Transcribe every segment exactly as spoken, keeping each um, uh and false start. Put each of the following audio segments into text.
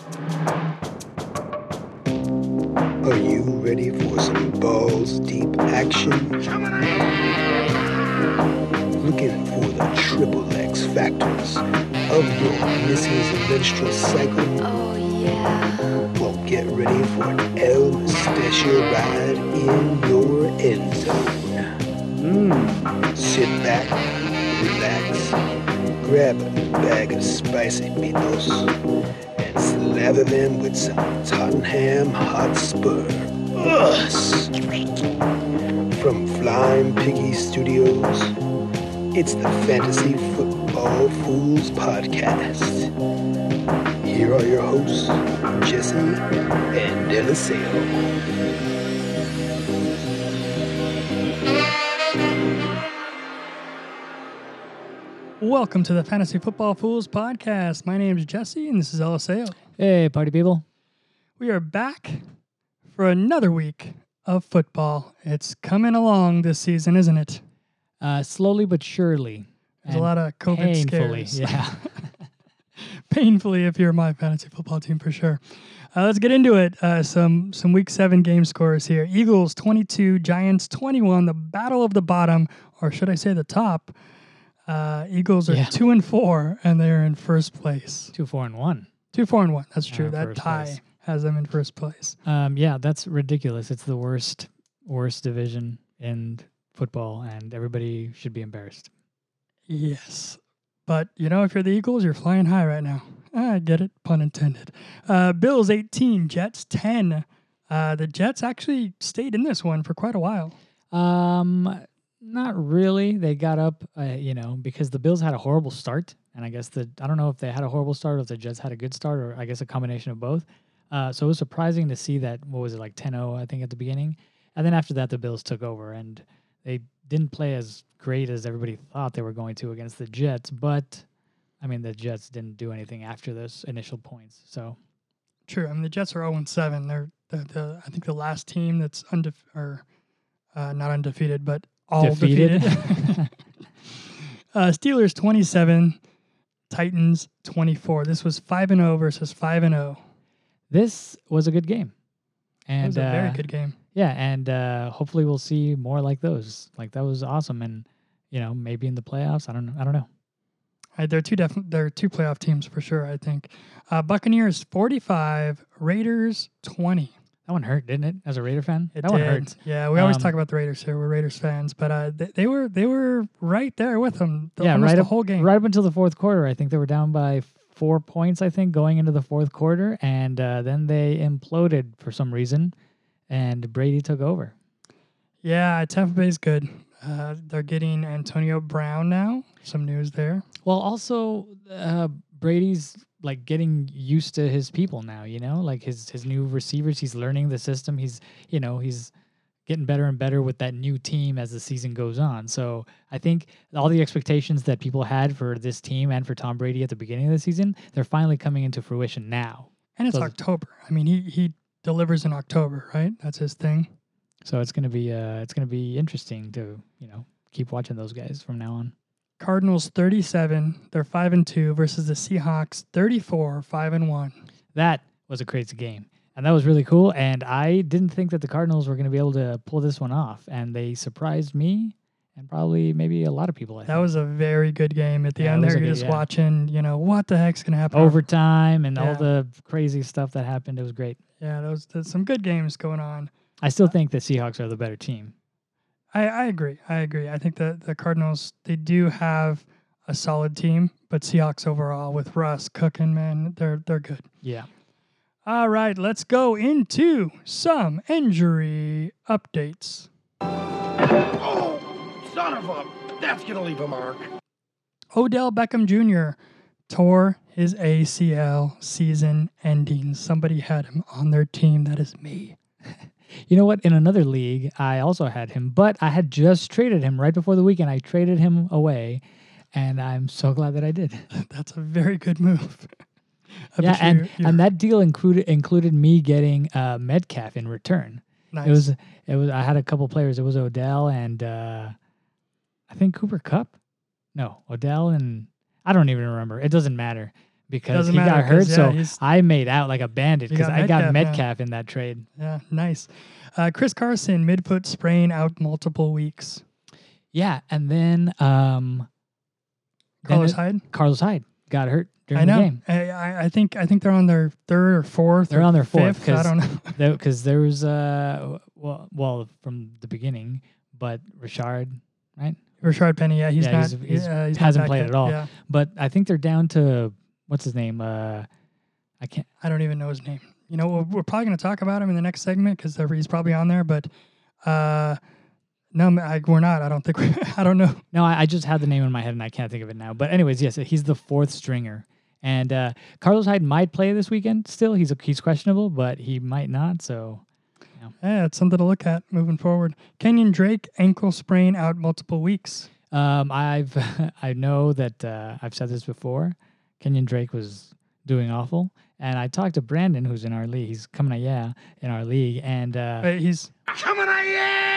Are you ready for some balls deep action? Looking for the triple X factors of your missus menstrual cycle? Oh, yeah. Well, get ready for an El Mustachio ride in your end zone. Mmm. Sit back, relax, grab a bag of spicy pitos, and slather them with some Tottenham Hotspur. Ugh. From Flying Piggy Studios, it's the Fantasy Football Fools Podcast. Here are your hosts, Jesse and Eliseo. Welcome to the Fantasy Football Fools Podcast. My name is Jesse, and this is Eliseo. Hey, party people. We are back for another week of football. It's coming along this season, isn't it? Uh, slowly but surely. There's a lot of COVID painfully, scares. yeah. Painfully, if you're my fantasy football team, for sure. Uh, let's get into it. Uh, some some week seven game scores here. Eagles twenty-two, Giants twenty-one. The battle of the bottom, or should I say the top? Uh, Eagles are Yeah. two and four, and they're in first place. Two, four, and one. Two, four, and one. That's true. Uh, that first tie place. has them in first place. Um, yeah, that's ridiculous. It's the worst, worst division in football, and everybody should be embarrassed. Yes. But, you know, if you're the Eagles, you're flying high right now. I get it. Pun intended. Uh, Bills eighteen, Jets ten. Uh, the Jets actually stayed in this one for quite a while. Um, not really. They got up, uh, you know, because the Bills had a horrible start, and I guess the I don't know if they had a horrible start or if the Jets had a good start, or I guess a combination of both. Uh, so it was surprising to see that. What was it, like ten oh, I think, at the beginning, and then after that, the Bills took over, and they didn't play as great as everybody thought they were going to against the Jets, but I mean, the Jets didn't do anything after those initial points. So True. I mean, the Jets are oh and seven. They're the, the I think the last team that's undefe- or uh, not undefeated, but all Defeated. defeated. uh, Steelers twenty-seven, Titans twenty-four. This was five and oh versus five and oh. this was a good game, It and was a very uh, good game. yeah, and uh, hopefully we'll see more like those. Like that was awesome, and you know, maybe in the playoffs. I don't know. I don't know. Uh, they're two def- they're two playoff teams for sure, I think. Uh, Buccaneers forty-five, Raiders twenty. That one hurt, didn't it? As a Raider fan, It that did. one hurt. Yeah, we always Um, talk about the Raiders here. We're Raiders fans, but uh, they, they were they were right there with them. The, Yeah, almost right the up, whole game. right up until the fourth quarter. I think they were down by four points. I think going into the fourth quarter, and uh, then they imploded for some reason, and Brady took over. Yeah, Tampa Bay's good. Uh, they're getting Antonio Brown now. Some news there. Well, also uh, Brady's like getting used to his people now. You know, like his his new receivers. He's learning the system. He's you know he's getting better and better with that new team as the season goes on. So I think all the expectations that people had for this team and for Tom Brady at the beginning of the season, they're finally coming into fruition now. And it's So- October. I mean, he he delivers in October, right? That's his thing. So it's gonna be uh it's gonna be interesting to you know keep watching those guys from now on. Cardinals thirty-seven. They're five and two versus the Seahawks thirty-four, five and one. That was a crazy game. And that was really cool. And I didn't think that the Cardinals were going to be able to pull this one off. And they surprised me and probably maybe a lot of people. I That think. was a very good game. At the Yeah, end it was there, a you're good- just yeah. watching, you know, what the heck's going to happen. overtime and Yeah. all the crazy stuff that happened. It was great. Yeah, those there's some good games going on. I still think the Seahawks are the better team. I, I agree. I agree. I think that the Cardinals, they do have a solid team, but Seahawks overall with Russ cooking, man, they're they're good. Yeah. All right, let's go into some injury updates. Oh, son of a... That's going to leave a mark. Odell Beckham Junior tore his A C L season ending. Somebody had him on their team. That is me. You know what? In another league, I also had him, but I had just traded him right before the weekend. I traded him away, and I'm so glad that I did. That's a very good move. I yeah, bet and, you- you're and that deal included included me getting uh, Metcalf in return. nice. It was it was I had a couple players. It was Odell and uh, I think Cooper Kupp. No, Odell and I don't even remember. It doesn't matter. because Doesn't he matter, got hurt. 'cause, yeah, so he's- I made out like a bandit You because got I got Metcalf now. Metcalf in that trade. Yeah, nice. Uh, Chris Carson, midfoot sprain, out multiple weeks. Yeah, and then um, then Carlos it- Hyde. Carlos Hyde got hurt during I know. the game. I, I I think I think they're on their third or fourth. They're or on their fourth, fifth. I 'cause don't know. Because there was uh well well from the beginning, but Richard, right? Rashard Penny. Yeah, he's Yeah, not. he's- he's- yeah, he's hasn't not back played yet. at all. Yeah, But I think they're down to what's his name? Uh, I can't. I don't even know his name. You know, we're, we're probably going to talk about him in the next segment because he's probably on there. But uh, no, I, we're not. I don't think. We, I don't know. No, I, I just had the name in my head and I can't think of it now. But anyways, yes, he's the fourth stringer, and uh, Carlos Hyde might play this weekend. Still, he's a, he's questionable, but he might not. So Yeah, it's something to look at moving forward. Kenyon Drake, ankle sprain, out multiple weeks. um, I've I know that uh, I've said this before. Kenyon Drake was doing awful, and I talked to Brandon, who's in our league. He's coming at yeah in our league, and uh, But he's Coming at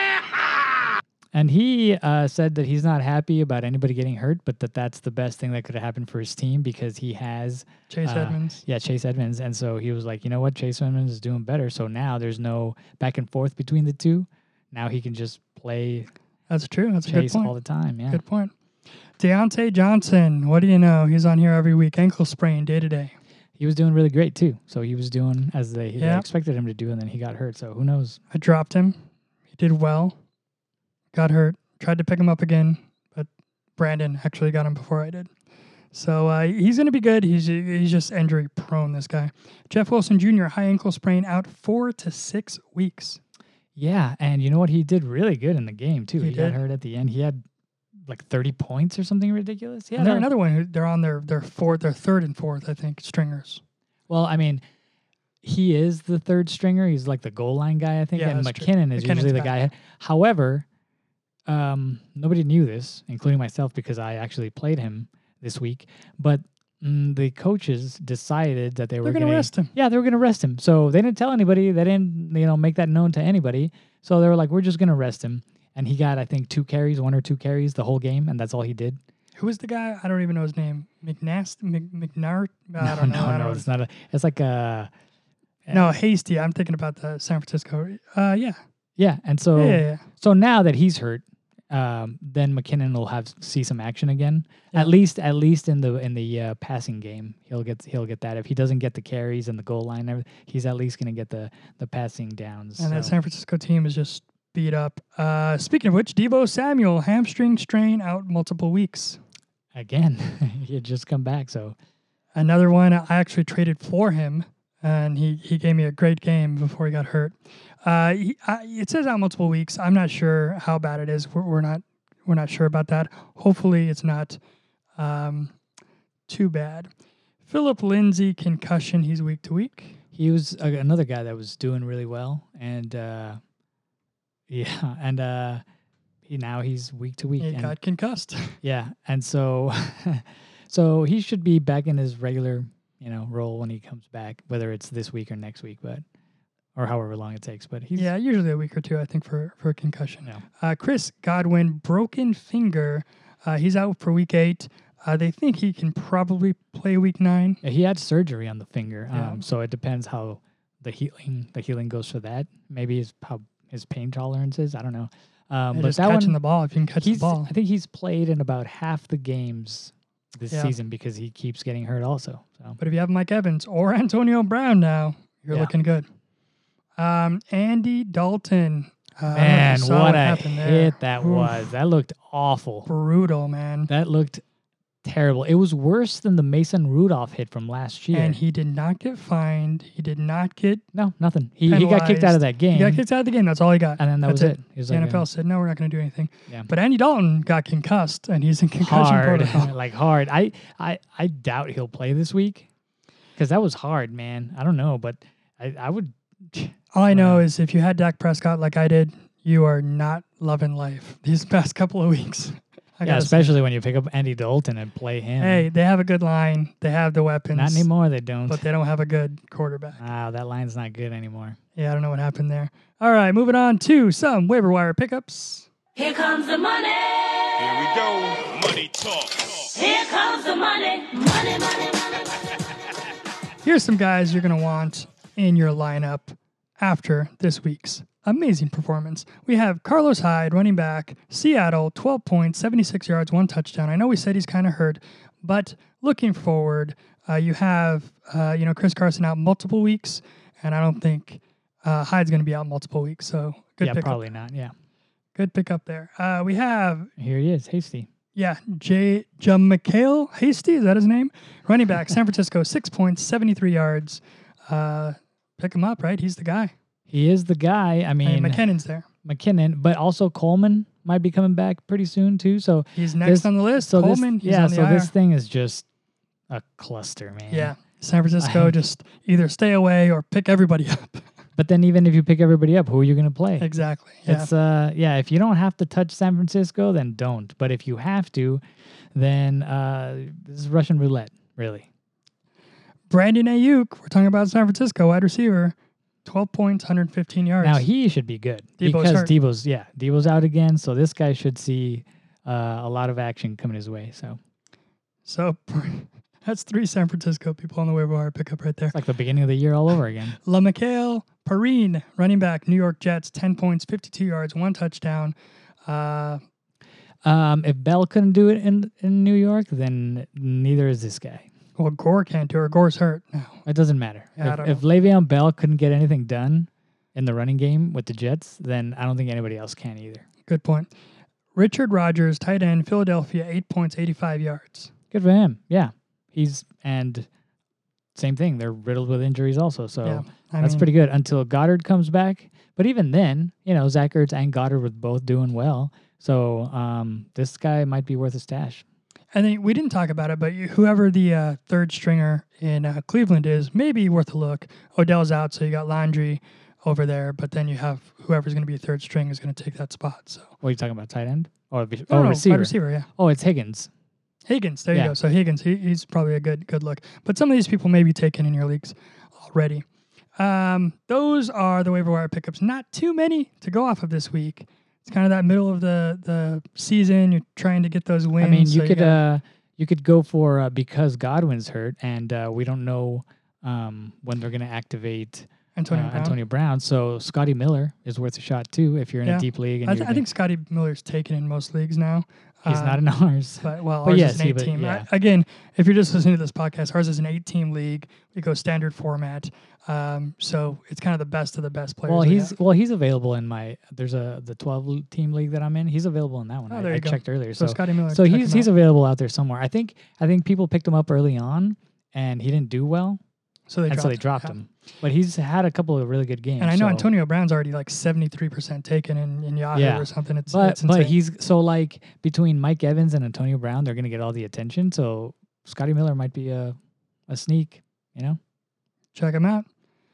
ya! and he uh, said that he's not happy about anybody getting hurt, but that that's the best thing that could have happened for his team because he has Chase Uh, Edmonds. yeah Chase Edmonds, and so he was like, you know what, Chase Edmonds is doing better, so now there's no back and forth between the two. Now he can just play That's true. That's a good Chase point. all the time. Yeah. Good point. Deontay Johnson, what do you know? He's on here every week. Ankle sprain, day to day. He was doing really great too. So he was doing as they, they Yeah. expected him to do, and then he got hurt. So who knows? I dropped him. He did well. Got hurt. Tried to pick him up again, but Brandon actually got him before I did. So uh, he's going to be good. He's he's just injury prone, this guy. Jeff Wilson Junior, high ankle sprain, out four to six weeks. Yeah, and you know what? He did really good in the game too. He He, got did. hurt at the end. He had like thirty points or something ridiculous. Yeah. And they're no- another one who they're on their their fourth, their third and fourth, I think, stringers. Well, I mean, he is the third stringer. He's like the goal line guy, I think. Yeah, and that's true. McKinnon is McKinnon's usually the back. guy. However, um, nobody knew this, including myself, because I actually played him this week. But mm, the coaches decided that they They're were going to gonna- rest him. Yeah, they were going to rest him. So they didn't tell anybody. They didn't, you know, make that known to anybody. So they were like, we're just going to rest him. And he got, I think, two carries, one or two carries the whole game, and that's all he did. Who was the guy? I don't even know his name. McNast, Mc, McNart? I No, don't know. I no, no. don't It's not a. It's like a. No, Hasty. I'm thinking about the San Francisco. Uh, yeah. Yeah, and so yeah, yeah, yeah. so now that he's hurt, um, then McKinnon will have see some action again. Yeah. At least, at least in the in the uh, passing game, he'll get he'll get that. If he doesn't get the carries and the goal line, and everything, he's at least going to get the the passing downs. And that so. San Francisco team is just beat up. Uh, speaking of which, Debo Samuel, hamstring strain, out multiple weeks. Again, he had just come back. So Another one, I actually traded for him, and he, he gave me a great game before he got hurt. Uh, he, I, it says out multiple weeks. I'm not sure how bad it is. We're, we're not we're not sure about that. Hopefully, it's not um, too bad. Philip Lindsay, concussion. He's week to week. he was uh, another guy that was doing really well, and uh, yeah, and uh, he now he's week to week. He and got concussed. Yeah, and so so he should be back in his regular, you know, role when he comes back, whether it's this week or next week, but or however long it takes. But he's Yeah, usually a week or two, I think, for, for a concussion. Yeah. Uh, Chris Godwin, broken finger. Uh, he's out for week eight. Uh, they think he can probably play week nine. Yeah, he had surgery on the finger, Yeah. um, so it depends how the healing the healing goes for that. Maybe his how his pain tolerance is. I don't know. Um, And but just that catching one, the ball if you can catch the he's ball. I think he's played in about half the games this Yeah. season because he keeps getting hurt also. So But if you have Mike Evans or Antonio Brown now, you're Yeah. looking good. Um, Andy Dalton. Uh, I don't know if you man, saw what a happened there. hit that Oof. was! That looked awful. Brutal, man. That looked terrible. It was worse than the Mason Rudolph hit from last year. And he did not get fined. He did not get. no, nothing. He he got kicked out of that game. He got kicked out of the game. That's all he got. and then that That's was it. He was The like N F L uh, said, no, we're not going to do anything. Yeah. But Andy Dalton got concussed, and he's in concussion hard, protocol. like hard. I, I I doubt he'll play this week because that was hard, man. I don't know, but I I would. All I know Wow. is if you had Dak Prescott like I did, you are not loving life these past couple of weeks. I Yeah, gotta say. especially when you pick up Andy Dalton and play him. Hey, they have a good line. They have the weapons. not anymore. They don't. But they don't have a good quarterback. Wow, that line's not good anymore. Yeah, I don't know what happened there. All right, moving on to some waiver wire pickups. Here comes the money. Here we go. Money talk. Here comes the money. Money, money, money, money. Here's some guys you're going to want in your lineup after this week's amazing performance. We have Carlos Hyde, running back, Seattle, twelve points, seventy-six yards, one touchdown. I know we said he's kind of hurt, but looking forward, uh, you have uh, you know Chris Carson out multiple weeks, and I don't think uh, Hyde's going to be out multiple weeks. So good yeah, pickup. probably not. Yeah. Good pickup there. Uh, we have Here he is, Hasty. yeah, J. Jamaikel Hasty, is that his name? Running back, San Francisco, six points, seventy-three yards. Uh, pick him up, right? He's the guy. He is the guy. I I mean, mean, McKinnon's there. McKinnon, but also Coleman might be coming back pretty soon too. So He's next this- on the list. so Coleman, this, he's yeah. on the So I R. this thing is just a cluster, man. Yeah, San Francisco, I- just either stay away or pick everybody up. But then even if you pick everybody up, who are you going to play? Exactly. Yeah. It's uh yeah, if you don't have to touch San Francisco, then don't. But if you have to, then uh this is Russian roulette, really. Brandon Ayuk, we're talking about San Francisco, wide receiver, twelve points, one hundred fifteen yards. Now he should be good Debo's because hurt. Debo's yeah, Debo's out again, so this guy should see uh, a lot of action coming his way. So So that's three San Francisco people on the waiver wire pickup right there. it's like the beginning of the year all over again. LaMichael Perrine, running back, New York Jets, ten points, fifty-two yards, one touchdown. Uh, Um, if Bell couldn't do it in in New York, then neither is this guy. well, Gore can't do it. Gore's hurt now. It doesn't matter. Yeah, I if don't if Le'Veon Bell couldn't get anything done in the running game with the Jets, then I don't think anybody else can either. Good point. Richard Rodgers, tight end, Philadelphia, eight points, eighty-five yards. Good for him. Yeah, he's and same thing. They're riddled with injuries also, so Yeah, I that's mean, pretty good until Goddard comes back. But even then, you know, Zach Ertz and Goddard were both doing well. So um, this guy might be worth a stash. I think we didn't talk about it, but you, whoever the uh, third stringer in uh, Cleveland is, maybe worth a look. Odell's out, so you got Landry over there, but then you have whoever's going to be third string is going to take that spot. So, What are you talking about? Tight end or be- no, oh, no, wide receiver? receiver, yeah. Oh, it's Higgins. Higgins, there Yeah. you go. So Higgins, he, he's probably a good good look. But some of these people may be taken in your leagues already. Um, those are the waiver wire pickups. Not too many to go off of this week. It's kind of that middle of the, the season. You're trying to get those wins. I mean, so you could got- uh, you could go for uh, because Godwin's hurt, and uh, we don't know um, when they're going to activate Antonio uh, Brown. Antonio Brown. So Scotty Miller is worth a shot too if you're in Yeah. a deep league. And I, you're th- I think Scotty Miller's taken in most leagues now. he's Uh, not in ours. But well, But ours yes, is an he- eight but team. yeah. I- again, if you're just listening to this podcast, ours is an eight team league. We go standard format, um, so it's kind of the best of the best players. Well, we he's have. well, he's available in my. There's a the twelve team league that I'm in. He's available in that one. Oh, I, there I you go. checked earlier. so, So Scotty Miller. so check he's him he's out. available out there somewhere. I think I think people picked him up early on, and he didn't do well, so they and dropped so they dropped yeah. him. But he's had a couple of really good games. And I know so- Antonio Brown's already like seventy-three percent taken in, in Yahoo Yeah. or something. It's, But it's insane. but he's so like between Mike Evans and Antonio Brown, they're gonna get all the attention. So Scotty Miller might be a a sneak. You know. Check him out.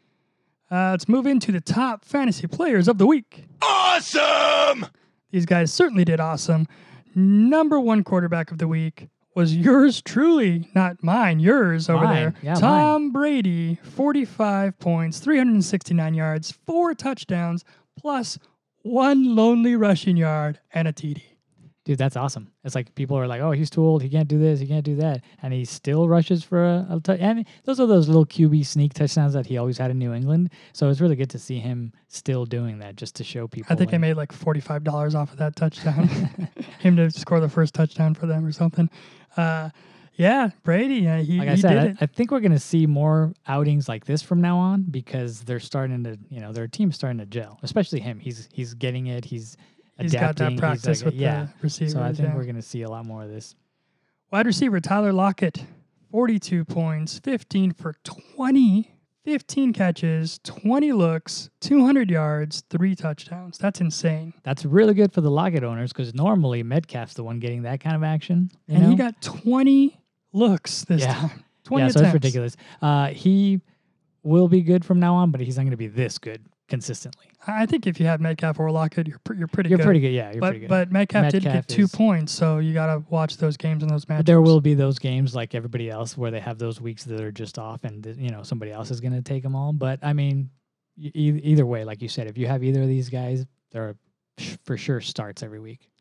Uh, let's move into the top fantasy players of the week. Awesome! These guys certainly did awesome. Number one quarterback of the week was yours truly, not mine, yours over Mine. there. Yeah, Tom Brady, forty-five points, three hundred sixty-nine yards, four touchdowns, plus one lonely rushing yard and a T D. Dude, that's awesome. It's like people are like, "Oh, he's too old. He can't do this. He can't do that," and he still rushes for a, a touch. And those are those little Q B sneak touchdowns that he always had in New England. So it's really good to see him still doing that, just to show people. I think I and- made like forty-five dollars off of that touchdown. Him to score the first touchdown for them or something. Uh, yeah, Brady, yeah, he, Like he I said, did I, it. I think we're going to see more outings like this from now on because they're starting to, you know, their team's starting to gel. Especially him. He's he's getting it. He's He's got adapting. that practice like, with yeah. the receivers. So I think yeah. we're going to see a lot more of this. Wide receiver Tyler Lockett, forty-two points, fifteen for twenty, fifteen catches, twenty looks, two hundred yards, three touchdowns. That's insane. That's really good for the Lockett owners because normally Metcalf's the one getting that kind of action. You and know? he got twenty looks this Yeah. time. twenty yeah, so attempts. it's ridiculous. Uh, he will be good from now on, but he's not going to be this good consistently. I think if you have Metcalf or Lockett, you're, pr- you're pretty You're good. pretty good. Yeah, you're but pretty good. but Metcalf, did Metcalf get two is- points, so you got to watch those games and those matchups. But there will be those games like everybody else where they have those weeks that are just off and, you know, somebody else is going to take them all. But, I mean, e- e- either way, like you said, if you have either of these guys, they're sh- for sure starts every week.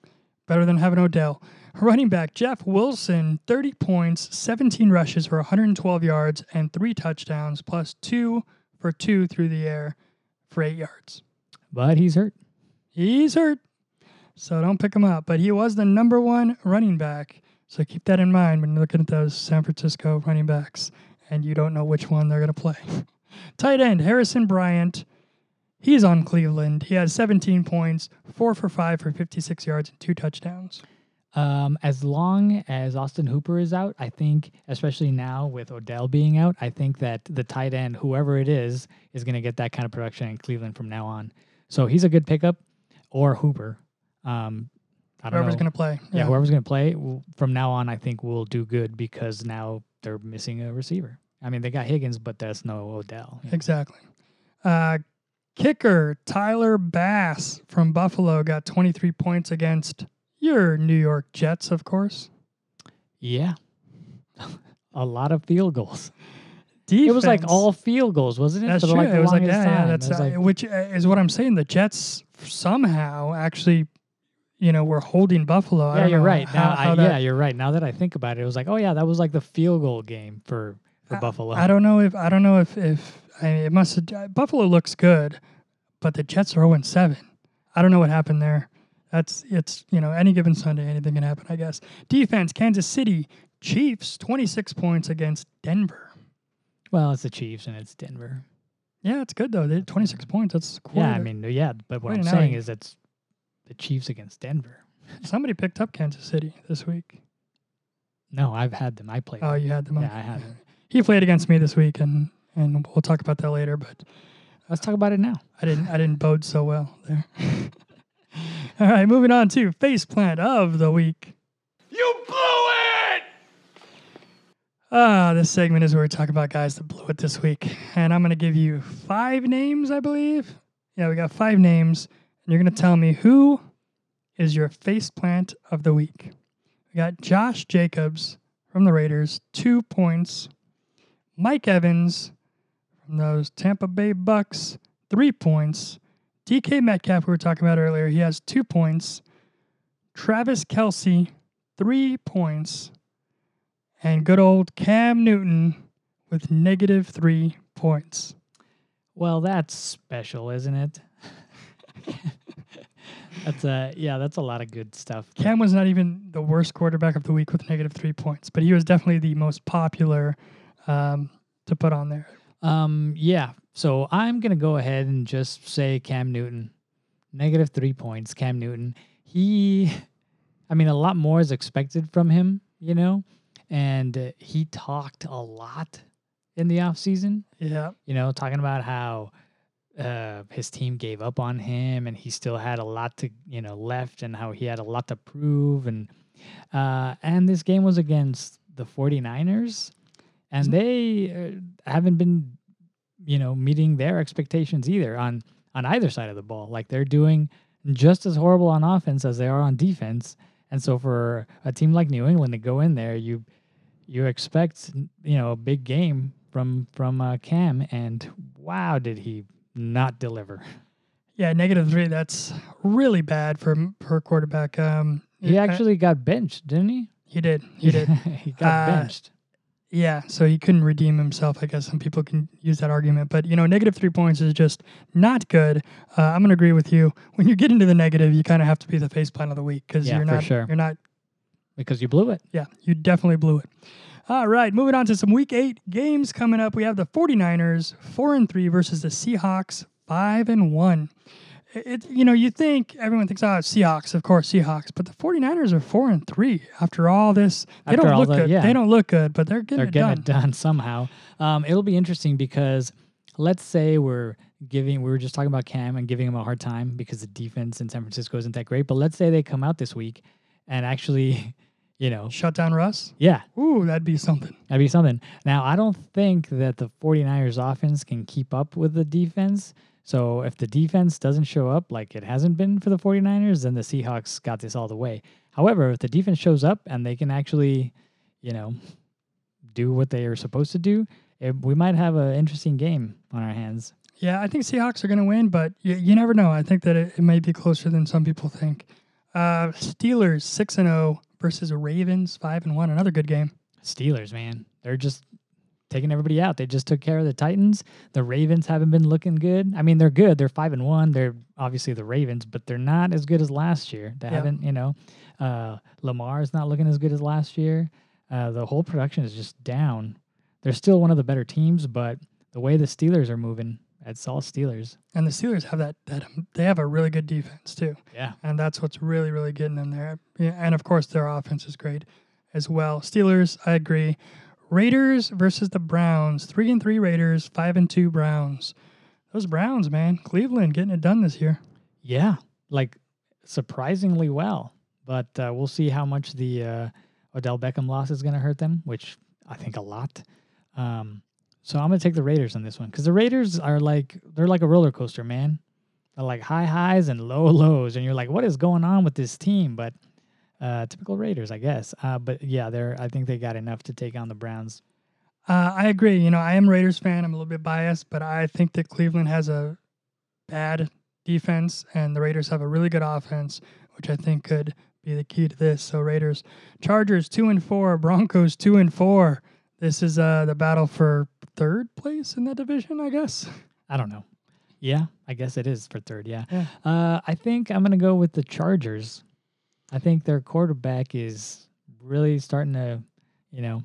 Better than having Odell. Running back Jeff Wilson, thirty points, seventeen rushes for one hundred twelve yards, and three touchdowns, plus two for two through the air for eight yards. But he's hurt. He's hurt, so don't pick him up. But he was the number one running back, so keep that in mind when you're looking at those San Francisco running backs, and you don't know which one they're going to play. Tight end Harrison Bryant. He's on Cleveland. He has seventeen points, four for five for fifty-six yards and two touchdowns. Um, as long as Austin Hooper is out, I think, especially now with Odell being out, I think that the tight end, whoever it is, is going to get that kind of production in Cleveland from now on. So he's a good pickup, or Hooper. Um, I don't Whoever's know. going to play. Yeah, whoever's going to play w- from now on, I think will do good because now they're missing a receiver. I mean, they got Higgins, but that's no Odell. you know. Exactly. Uh, kicker Tyler Bass from Buffalo got twenty-three points against your New York Jets, of course. Yeah. A lot of field goals. Defense, It was like all field goals, wasn't it? That's For true. like the it was like longest yeah, yeah. time. That's It was uh, like- which uh, is what I'm saying. The Jets somehow actually, you know, were holding Buffalo. I yeah, don't you're know right. How, Now, how I, that, yeah, you're right. Now that I think about it, it was like, oh yeah, that was like the field goal game for for I- Buffalo. I don't know if I don't know if if I mean, it must have, Buffalo looks good, but the Jets are oh and seven. I don't know what happened there. That's it's you know any given Sunday anything can happen. I guess defense Kansas City Chiefs twenty-six points against Denver. Well, it's the Chiefs and it's Denver. Yeah, it's good though. They had twenty-six points. That's quite Yeah, I a- mean, yeah, but what quite I'm an saying outing. is that's the Chiefs against Denver. somebody picked up Kansas City this week. No, I've had them. I played. Oh, them. you had them. Yeah, on. I had them. He played against me this week, and and we'll talk about that later. But Let's talk about it now. I didn't I didn't bode so well there. All right, moving on to face plant of the week. You blew it! Ah, this segment is where we talk about guys that blew it this week, and I'm gonna give you five names, I believe. Yeah, we got five names, and you're gonna tell me who is your face plant of the week. We got Josh Jacobs from the Raiders, two points. Mike Evans from those Tampa Bay Bucks, three points. D K Metcalf, we were talking about earlier, he has two points. Travis Kelce, three points. And good old Cam Newton with negative three points. Well, that's special, isn't it? That's a yeah, that's a lot of good stuff. Cam was not even the worst quarterback of the week with negative three points, but he was definitely the most popular um, to put on there. Um, yeah. So I'm gonna go ahead and just say Cam Newton, negative three points. Cam Newton. He, I mean, a lot more is expected from him, you know, and uh, he talked a lot in the off season. Yeah. You know, talking about how uh, his team gave up on him, and he still had a lot to, you know, left, and how he had a lot to prove, and uh, and this game was against the 49ers, and Isn't- they uh, haven't been, you know, meeting their expectations either on on either side of the ball. Like they're doing just as horrible on offense as they are on defense, and so for a team like New England to go in there, you you expect, you know, a big game from from uh, Cam, and wow, did he not deliver? Yeah, negative three. That's really bad for for a quarterback. Um, He uh, actually got benched, didn't he? he did. He did. he got Uh, benched. Yeah, so he couldn't redeem himself. I guess some people can use that argument, but you know, negative three points is just not good. Uh, I'm gonna agree with you. When you get into the negative, you kind of have to be the face plant of the week because Yeah, you're for not. sure. You're not. Because you blew it. Yeah, you definitely blew it. All right, moving on to some week eight games coming up. We have the 49ers four and three versus the Seahawks five and one. It, it you know, you think everyone thinks, oh, Seahawks, of course, Seahawks, but the 49ers are four and three after all this. They After don't all look the- good. yeah. They don't look good, but they're getting They're it getting done. it done somehow. Um, it'll be interesting because let's say we're giving, we were just talking about Cam and giving him a hard time because the defense in San Francisco isn't that great. But let's say they come out this week and actually, you know, Shut down Russ. yeah, Ooh, that'd be something. that'd be something. Now, I don't think that the 49ers offense can keep up with the defense. So if the defense doesn't show up like it hasn't been for the 49ers, then the Seahawks got this all the way. However, if the defense shows up and they can actually, you know, do what they are supposed to do, it, we might have an interesting game on our hands. Yeah, I think Seahawks are going to win, but you, you never know. I think that it, it may be closer than some people think. Uh, Steelers six and zero versus Ravens five and one. Another good game. Steelers, man, they're just taking everybody out. They just took care of the Titans. The Ravens haven't been looking good. I mean, they're good. They're five and one. They're obviously the Ravens, but they're not as good as last year. They Yeah. haven't, you know, uh, Lamar is not looking as good as last year. Uh, the whole production is just down. They're still one of the better teams, but the way the Steelers are moving, it's all Steelers. And the Steelers have that that um, they have a really good defense too, Yeah. and that's what's really really getting them there. Yeah, and of course their offense is great as well. Steelers, I agree. Raiders versus the Browns. Three and three Raiders, five and two Browns. Those Browns, man, Cleveland getting it done this year. Yeah, like surprisingly well. But uh, we'll see how much the uh, Odell Beckham loss is going to hurt them, which I think a lot. Um, so I'm going to take the Raiders on this one because the Raiders are like, they're like a roller coaster, man. They're like high highs and low lows. And you're like, what is going on with this team? But uh, typical Raiders, I guess. Uh, but yeah, they're, I think they got enough to take on the Browns. Uh, I agree. You know, I am a Raiders fan. I'm a little bit biased, but I think that Cleveland has a bad defense and the Raiders have a really good offense, which I think could be the key to this. So Raiders, Chargers two and four, Broncos two and four. This is uh, the battle for third place in that division, I guess. I don't know. Yeah, I guess it is for third. Yeah. Yeah. Uh, I think I'm going to go with the Chargers. I think their quarterback is really starting to, you know,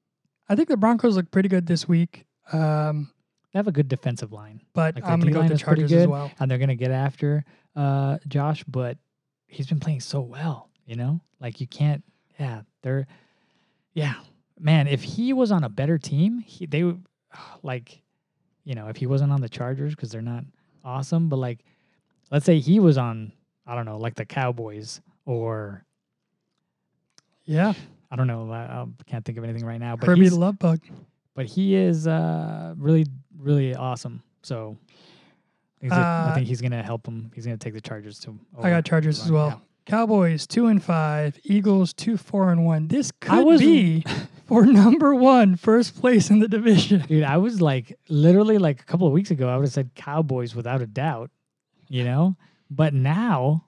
I think the Broncos look pretty good this week, um, they have a good defensive line. but Like, their I'm going to go with D-line the is pretty Chargers as good. well. And they're going to get after uh, Josh, but he's been playing so well, you know? Like, you can't, yeah, they're, yeah. Man, if he was on a better team, he, they would, like, you know, if he wasn't on the Chargers, because they're not awesome, but, like, let's say he was on, I don't know, like the Cowboys or, Yeah, I don't know, I, I can't think of anything right now, but Herbie he's, the Love Bug. but he is uh, really, really awesome. So I think, I Uh, think he's going to help him. He's going to take the Chargers to. I got Chargers as well. Cowboys two and five, Eagles two four and one. This I could was- be for number one, first place in the division. Dude, I was like, literally, like a couple of weeks ago, I would have said Cowboys without a doubt, you know? But now,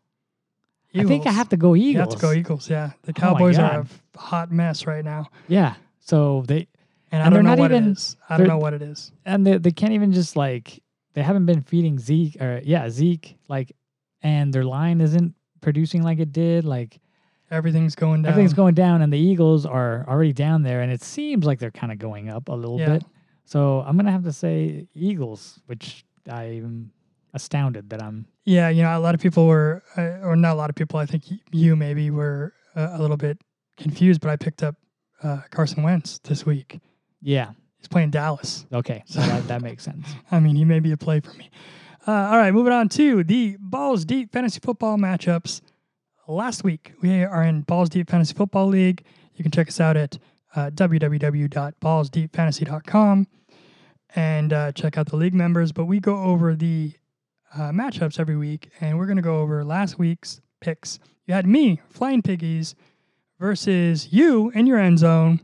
I think I Eagles. have to go You Eagles. have to go Eagles. Yeah, the Oh my Cowboys are God. a hot mess right now, Yeah. So they, and, I And don't know they're not what even- it is. I don't they're- know what it is. and they, they can't even just like, they haven't been feeding Zeke, or yeah, Zeke, like, and their line isn't producing like it did. Like, Everything's going down. everything's going down, and the Eagles are already down there, and it seems like they're kind of going up a little Yeah. bit. So I'm gonna have to say Eagles, which I'm astounded that I'm. Yeah, you know, a lot of people were, uh, or not a lot of people. I think y- you maybe were uh, a little bit confused, but I picked up uh, Carson Wentz this week. Yeah. He's playing Dallas. Okay. So that, that makes sense. I mean, he may be a play for me. Uh, all right, moving on to the Balls Deep Fantasy Football matchups. Last week, we are in Balls Deep Fantasy Football League. You can check us out at uh, w w w dot balls deep fantasy dot com and uh, check out the league members. But we go over the uh, matchups every week, and we're going to go over last week's picks. You had me, Flying Piggies, versus you in your end zone.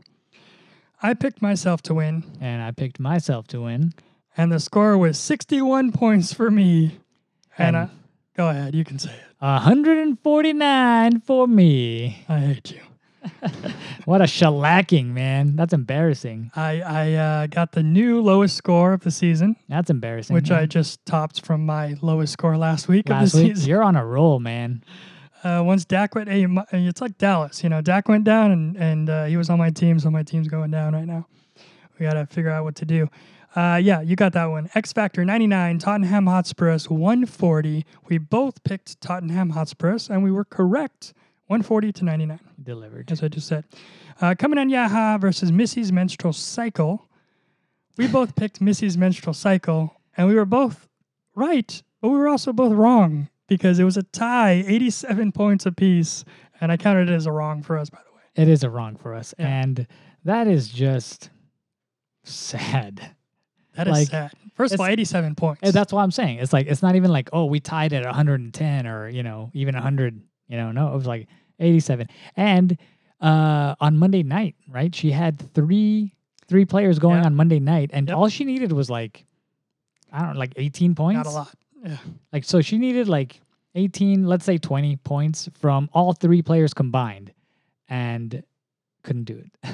I picked myself to win, And I picked myself to win. and the score was sixty-one points for me. And, And- uh, go ahead, you can say it. one hundred forty-nine for me. I hate you. What a shellacking, man. That's embarrassing. I I uh, got the new lowest score of the season, That's embarrassing. which man. I just topped from my lowest score last week Last of the week, season. you're on a roll, man. Uh, once Dak went, hey, my, it's like Dallas, you know. Dak went down, and and uh, he was on my team, so my team's going down right now. We gotta figure out what to do. Uh, yeah, you got that one. X Factor ninety-nine, Tottenham Hotspurs one forty. We both picked Tottenham Hotspurs, and we were correct, one forty to ninety-nine. Delivered. As I just said. Uh, coming on Yaha versus Missy's Menstrual Cycle. We both picked Missy's Menstrual Cycle, and we were both right, but we were also both wrong because it was a tie, eighty-seven points apiece, and I counted it as a wrong for us, by the way. It is a wrong for us. Yeah. And that is just sad. That is Like, sad. First of all, it's- eighty-seven points. And that's what I'm saying. It's like, it's not even like, oh, we tied at one hundred ten or, you know, even one hundred, you know, no, it was like eighty-seven. And uh, on Monday night, right, she had three three players going Yeah. on Monday night, and Yep. all she needed was like, I don't know, like eighteen points. Not a lot. Yeah. Like, so she needed like eighteen, let's say twenty points from all three players combined, and couldn't do it.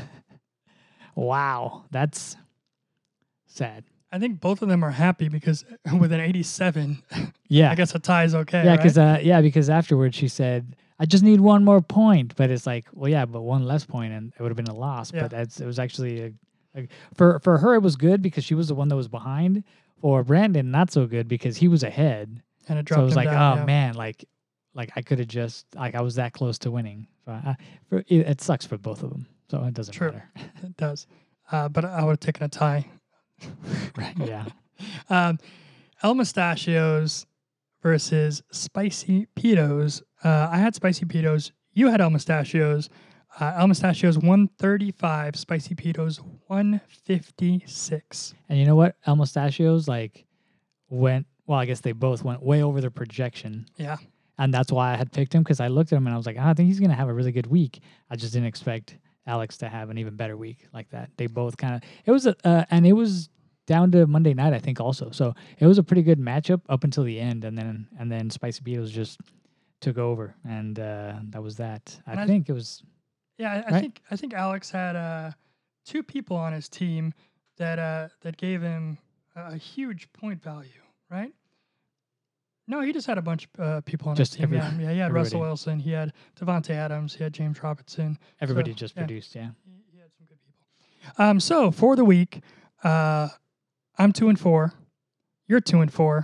Wow, that's sad. I think both of them are happy because with an eighty-seven, Yeah, I guess a tie is okay. yeah, right? because uh, yeah, because afterwards she said, "I just need one more point," but it's like, well, yeah, but one less point and it would have been a loss. Yeah. But that's it was actually a, a for for her it was good because she was the one that was behind. For Brandon, not so good because he was ahead. and it So dropped it was him like, down, oh yeah. man, like like I could have just like I was that close to winning. So I, for, it, it sucks for both of them. So it doesn't True. matter. It does. Uh, but I would have taken a tie. Right? Yeah. Um, El Mustachios versus Spicy Pitos. Uh, I had Spicy Pitos. You had El Mustachios. Uh, El Mustachios one thirty-five. Spicy Pitos one fifty-six. And you know what? El Mustachios like went. Well, I guess they both went way over their projection. Yeah. And that's why I had picked him because I looked at him and I was like, oh, I think he's going to have a really good week. I just didn't expect Alex to have an even better week like that. They both kind of, it was, a, uh, and it was down to Monday night, I think also. So it was a pretty good matchup up until the end. And then, and then Spicy Beatles just took over. And uh, that was that. I And I- think it was, Yeah, I, I Right? think I think Alex had uh, two people on his team that uh, that gave him a, a huge point value, right? No, he just had a bunch of uh, people on Just his team. every- yeah, yeah, he had Russell everybody. Wilson, he had Devontae Adams, he had James Robinson. everybody So, just yeah. produced. Yeah. He, he had some good people. Um, so for the week, uh, I'm two and four. You're two and four.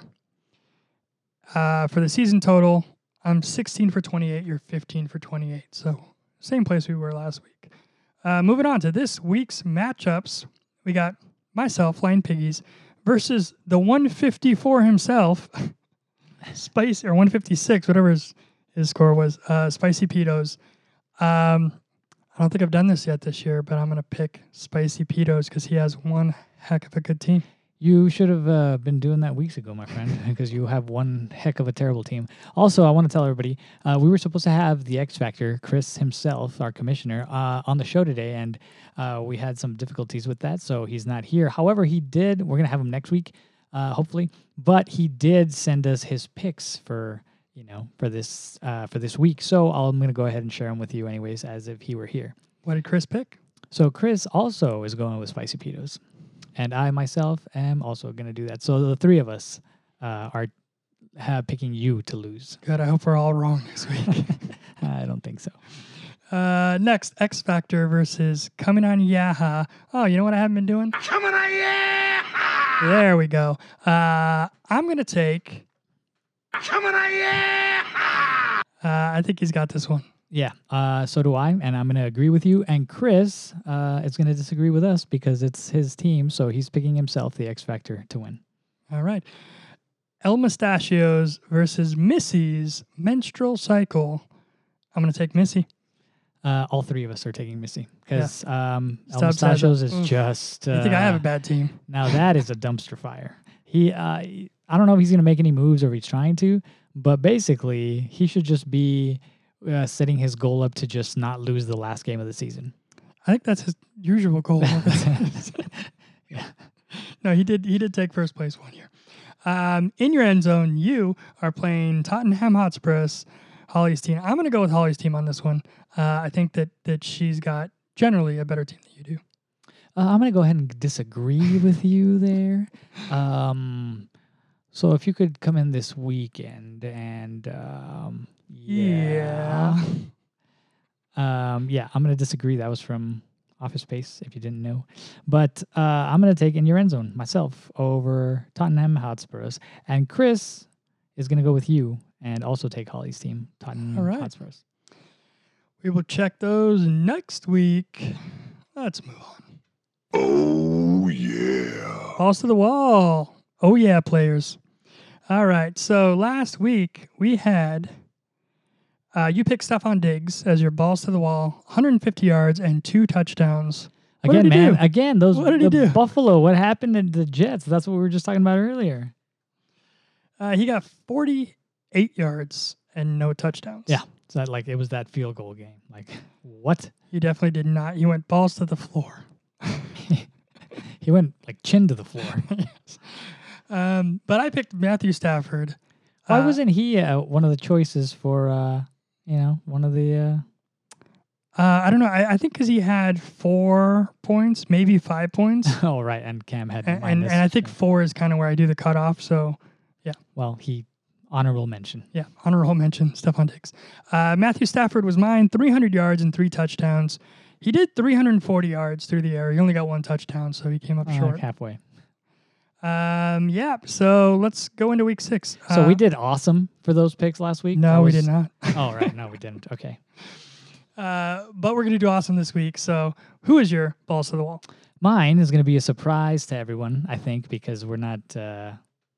Uh, for the season total, I'm sixteen for twenty-eight. You're fifteen for twenty-eight. So same place we were last week. Uh, moving on to this week's matchups, we got myself, Flying Piggies, versus the one fifty-four himself, Spice or one fifty-six, whatever his, his score was. Uh, Spicy Pitos. Um, I don't think I've done this yet this year, but I'm gonna pick Spicy Pitos because he has one heck of a good team. You should have uh, been doing that weeks ago, my friend, because you have one heck of a terrible team. Also, I want to tell everybody, uh, we were supposed to have the X Factor, Chris himself, our commissioner, uh, on the show today, and uh, we had some difficulties with that, so he's not here. However, he did, we're going to have him next week, uh, hopefully, but he did send us his picks for, you know, for this uh, for this week, so I'll, I'm going to go ahead and share them with you anyways, as if he were here. What did Chris pick? So Chris also is going with Spicy Pitos. And I myself am also going to do that. So the three of us uh, are uh, picking you to lose. Good. I hope we're all wrong this week. I don't think so. uh, next, X Factor versus Coming on Yaha. Oh, you know what I haven't been doing? Coming on, yeah! There we go. Uh, I'm gonna take. Coming on, yeah! Uh, I think he's got this one. Yeah, uh, so do I, and I'm going to agree with you. And Chris uh, is going to disagree with us because it's his team, so he's picking himself, the X Factor, to win. All right. El Mustachios versus Missy's Menstrual Cycle. I'm gonna take Missy. Uh, all three of us are taking Missy because um, El Stubbs has a- Mustachios is Oof. just. Uh, You think I have a bad team? Now that is a dumpster fire. He, uh, I don't know if he's going to make any moves or if he's trying to, but basically he should just be uh, setting his goal up to just not lose the last game of the season. I think that's his usual goal. Yeah. No, he did. He did take first place one year. Um, in your end zone, you are playing Tottenham Hotspurs, Holly's team. I'm going to go with Holly's team on this one. Uh, I think that that she's got generally a better team than you do. Uh, I'm going to go ahead and disagree with you there. Um, so if you could come in this weekend and um, yeah. Um, yeah, I'm going to disagree. That was from Office Space, if you didn't know. But uh, I'm going to take in your end zone myself over Tottenham Hotspurs. And Chris is going to go with you and also take Holly's team, Tottenham All right. Hotspurs. We will check those next week. Let's move on. Oh, yeah. Balls to the wall. Oh, yeah, players. All right. So last week we had uh, you picked Stephon Diggs as your balls to the wall, one hundred fifty yards and two touchdowns. What Again, did he man, do? again, those What did he the do? Buffalo, what happened to the Jets? That's what we were just talking about earlier. Uh, he got forty-eight yards and no touchdowns. Yeah. So that, like it was that field goal game. Like what? He definitely did not. He went balls to the floor. He went like chin to the floor. Um, but I picked Matthew Stafford Why Uh, wasn't he uh, one of the choices for, uh, you know, one of the... Uh... Uh, I don't know. I, I think because he had four points, maybe five points. oh, right. And Cam had and, and, minus. and I think four is kind of where I do the cutoff. So, Well, he... Honorable mention. yeah, honorable mention, Stephon Diggs. Uh, Matthew Stafford was mine, three hundred yards and three touchdowns. He did three hundred forty yards through the air. He only got one touchdown, so he came up Uh, short. halfway. Um, yeah, so let's go into week six. So Uh, we did awesome for those picks last week? No, That we was- did not. oh, right. No, we didn't. Okay. Uh, but we're going to do awesome this week. So, who is your balls to the wall? Mine is going to be a surprise to everyone, I think, because we're not, uh,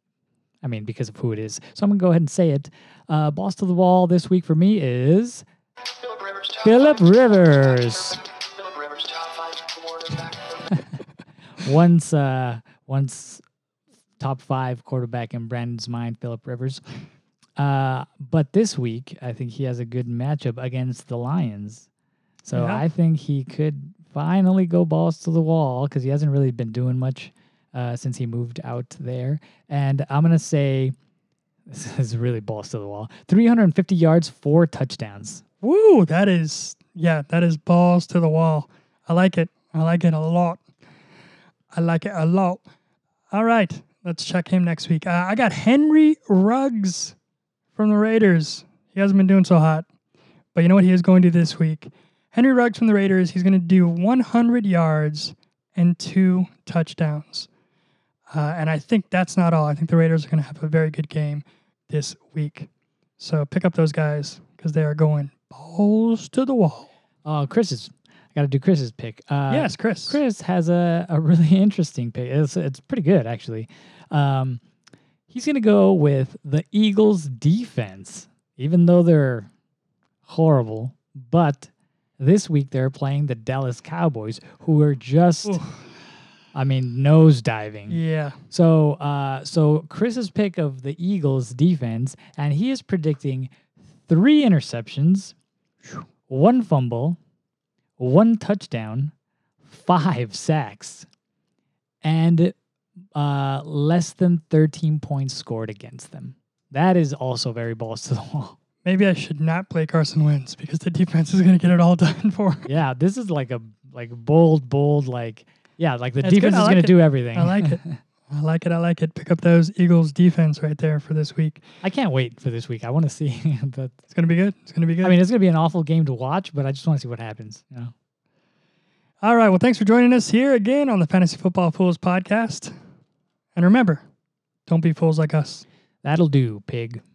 I mean, because of who it is. So I'm going to go ahead and say it. Uh, balls to the wall this week for me is Philip Rivers. top Philip five. Rivers. Philip Rivers, top five quarterback. once, uh, once top five quarterback in Brandon's mind, Philip Rivers. Uh, but this week, I think he has a good matchup against the Lions. So Yeah. I think he could finally go balls to the wall because he hasn't really been doing much uh, since he moved out there. And I'm going to say, this is really balls to the wall, three hundred fifty yards, four touchdowns. Woo, that is, yeah, that is balls to the wall. I like it. I like it a lot. I like it a lot. All right, let's check him next week. Uh, I got Henry Ruggs from the Raiders. He hasn't been doing so hot, but you know what he is going to do this week? Henry Ruggs from the Raiders, he's going to do one hundred yards and two touchdowns. Uh, and I think that's not all. I think the Raiders are going to have a very good game this week. So pick up those guys because they are going balls to the wall. Oh, Chris's. I got to do Chris's pick. Uh, yes, Chris. Chris has a, a really interesting pick. It's, it's pretty good, actually. Um, he's going to go with the Eagles defense, even though they're horrible. But this week they're playing the Dallas Cowboys, who are just, Oof. I mean, nose diving. Yeah. So, uh, so Chris's pick of the Eagles defense, and he is predicting three interceptions, one fumble, one touchdown, five sacks, and uh, less than thirteen points scored against them. That is also very balls to the wall. Maybe I should not play Carson Wentz because the defense is going to get it all done for him. Yeah, this is like a like bold, bold, like yeah, like the That's good. defense I is like going to it. do everything. I like it. I like it. I like it. Pick up those Eagles defense right there for this week. I can't wait for this week. I want to see that. It's going to be good. It's going to be good. I mean, it's going to be an awful game to watch, but I just want to see what happens. You know? All right. Well, thanks for joining us here again on the Fantasy Football Fools podcast. And remember, don't be fools like us. That'll do, pig.